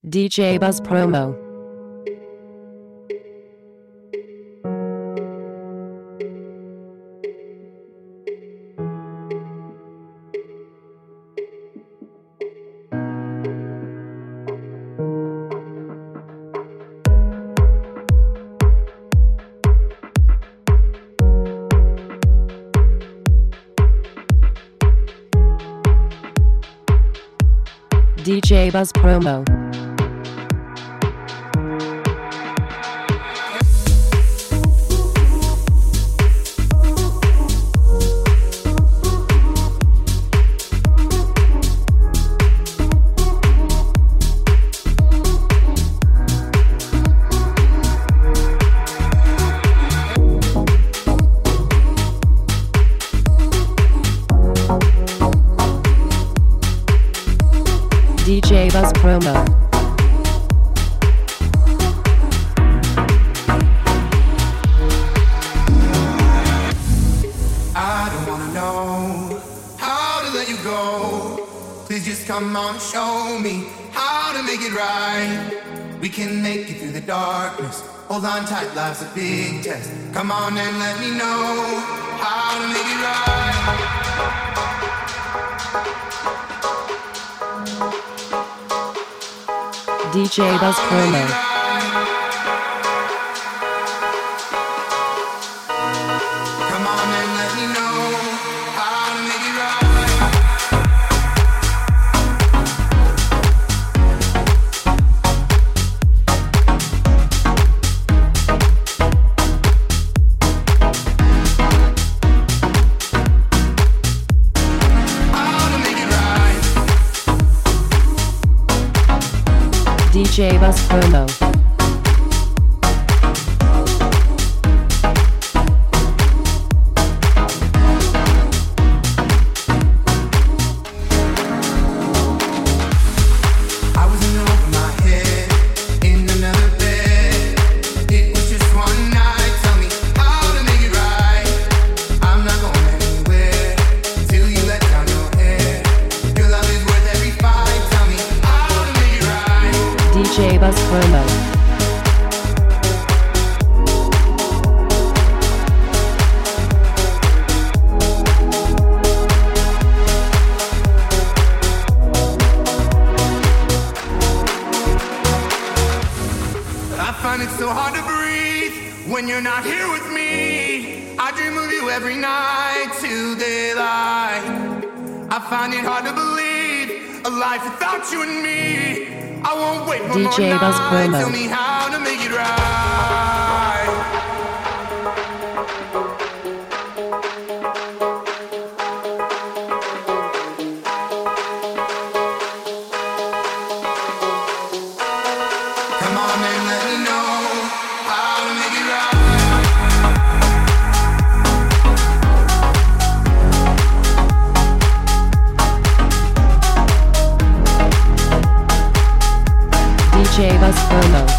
DJ Buzz Promo. DJ Buzz Promo. DJ Buzz Promo. I don't wanna know how to let you go. Please just come on, show me how to make it right. We can make it through the darkness. Hold on tight, life's a big test. Come on and let me know how to make it right. DJ Buzz Promo. Come on and let me know how to make it right. DJ Buzz Promo. DJ Buzz Promo. I find it so hard to breathe when you're not here with me. I dream of you every night till daylight. I find it hard to believe a life without you and me. I won't wait one DJ more Buzz night. Promo. Tell me how to make it right. Come on and let me know how to make it right. DJ Buzz Promo.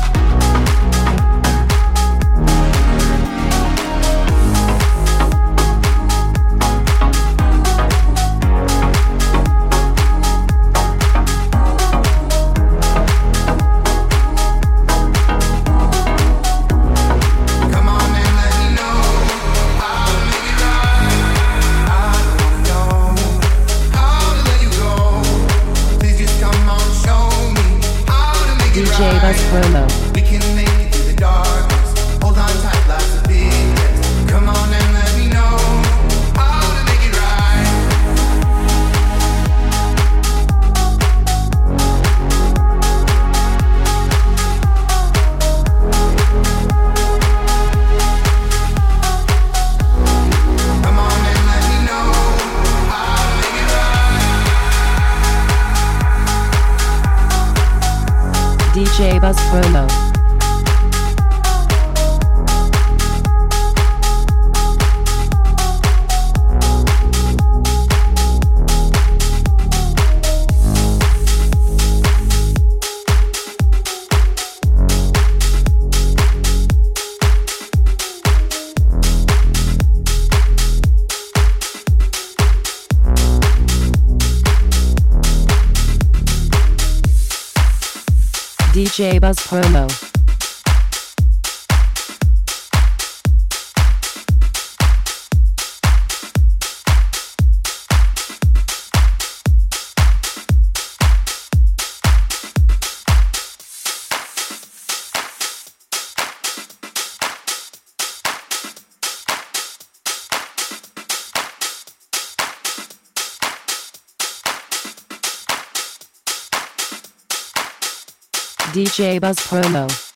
Come on and let me know how to make it right. I don't wanna know how to let you go. Please just come on, show me how to make it right. DJ Buzz Promo. We can make it through the darkness. Hold on tight, life's a big test. Come on and let me know how to make it right. Come on and let me know how to make it right. DJ Buzz Promo. DJ Buzz Promo. DJ Buzz Promo.